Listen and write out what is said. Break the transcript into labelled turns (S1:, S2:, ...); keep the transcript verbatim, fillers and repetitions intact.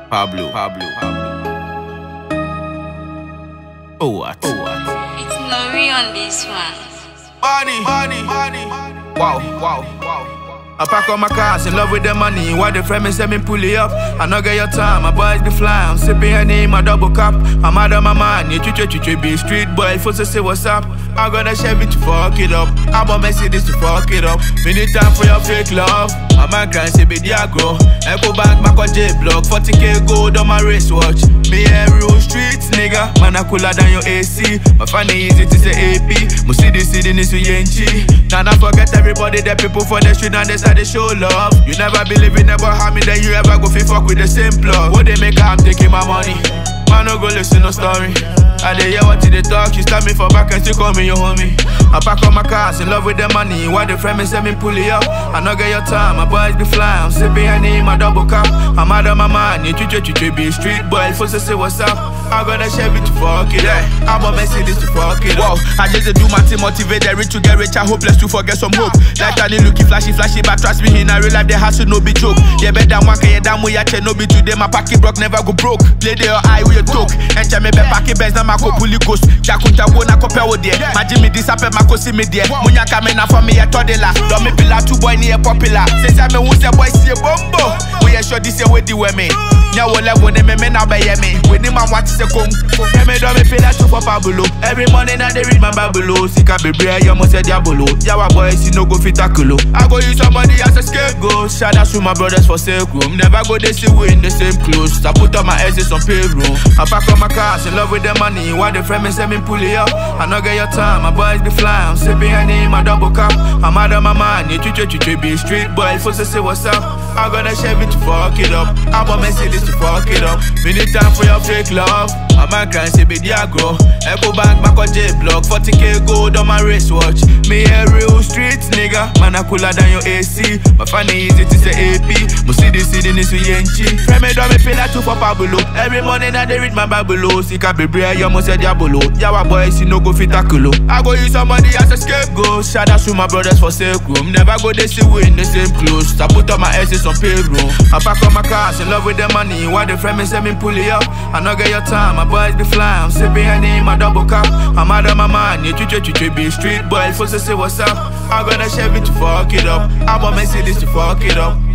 S1: Pablo, Pablo, Pablo. Oh what? Oh what?
S2: It's Nori on this one.
S1: Money, money, money. Wow, wow, wow. I pack on my cars, in love with the money. Why the friend me say me pull it up? I no get your time, my boys be fly. I'm sipping honey, my double cup. I'm out of my mind, you chuchu chuchu be street boy. First to say what's up, I'm gonna Chevy to fuck it up. I'm gonna Mercedes to fuck it up. We need time for your fake love. My man can say be Diagro. Echo back, my con J block. forty K gold on my wristwatch. Me and real streets, nigga. Man, I cooler than your A C. My funny easy to say A P. Musi the city needs to Yenchi. Now I forget everybody, the people for the street, and they say they show love. You never believe in never harm me, then you ever go fi fuck with the same plug. What they make, I'm taking my money. Man, no go listen no story. I dey hear what they talk, you stab me for back and still call me your homie. I pack on my cars, in love with the money. Why the friend me say me pull it up? I no get your time, my boys be fly. I'm sipping honey, my double cup. I'm out of my mind, you chuchu chuchu be street boy. First to say what's up, I got a Chevy to fuck it up. I'm a Mercedes to fuck it up. Wow, I just do my team, motivate the rich to get rich. I hopeless to forget some hope. Like I looking flashy, flashy, but trust me, in a real life, they hustle no be joke. Yeah, better one can you damn way I no be today. My pocket broke, never go broke. Play the eye with your talk. And me be pocket benz, now my co pulley ghost. Jakunta wona compare with there. Imagine me disappear, my co see me there. Munya come in for me a toddler. Don't me pillar two boy near popular. Since I'm a who's a boy see a bombo. We are sure this year with the women. Now we'll have one of them now by me. When the man watches a come, me don't me pillar two for Pablo. Every morning I they read my Babylon. Sika be brave, you must say Diabolo. Yawa boys, you no go fit tackle. I go use somebody as a scapegoat. Shout out to my brothers for sake room. Never go they see we in the same clothes. I put on my asses on payroll. I pack on my cars, in love with the money. Why the friend me say me pull it up? I no get your time, my boys be fly. I'm sipping honey, my double cup. I'm out of my mind, you chuchu chuchu be street boy. First to say what's up, I got a Chevy to fuck it up. I'm a Mercedes to fuck it up. We need time for your fake love. My man can say be Diagro. Echo back, my con J block. forty K gold on my wristwatch. Me a real streets, nigga. Man, I cooler than your A C. My funny easy to say A P. Musi the city needs to Yenchi. Friend me don't me pay like two for Pablo. Every morning I they read my Babylon. Sika be brave, you must say Diabolo. Yawa boys, you no go fit tackle. I go use somebody as a scapegoat. Shout out to my brothers for sake room. Never go they see we in the same clothes. I put on my asses on payroll. I pack on my cars, in love with the money. Why the friend me say me pull it up? I no get your time, my boys be fly. I'm sipping honey, my double cup. I'm out of my mind, you chuchu chuchu be street boy. First to say what's up, I got a Chevy to fuck it up. I'm a Mercedes to fuck it up.